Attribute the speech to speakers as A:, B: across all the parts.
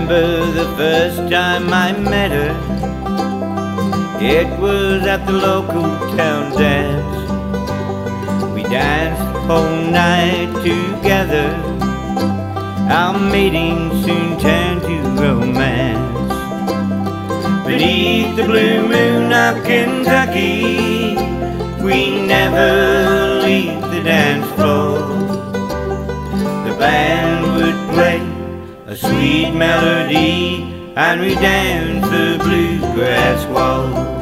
A: remember the first time I met her. It was at the local town dance. We danced the whole night together. Our mating soon turned to romance. Beneath the blue moon of Kentucky, we never leave the dance floor. The band would play a sweet melody, and we dance the bluegrass waltz.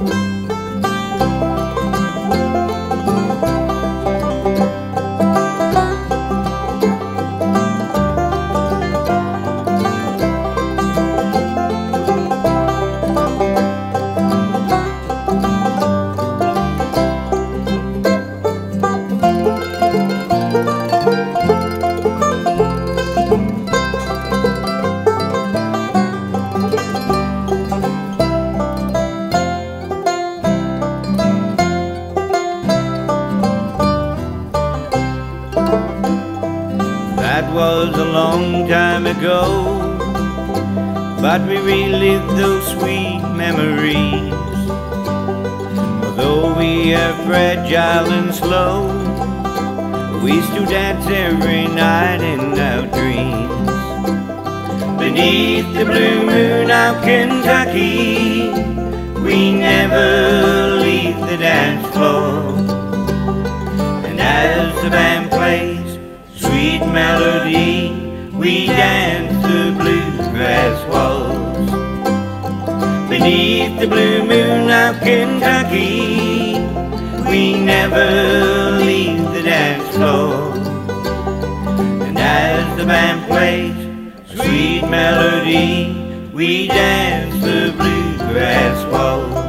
A: That was a long time ago, but we relived those sweet memories. Although we are fragile and slow, we still dance every night in our dreams. Beneath the blue moon of Kentucky, we never leave the dance floor. And as the band plays sweet melody, we dance the bluegrass waltz. Beneath the blue moon of Kentucky, we never leave the dance floor. And as the band plays sweet melody, we dance the bluegrass waltz.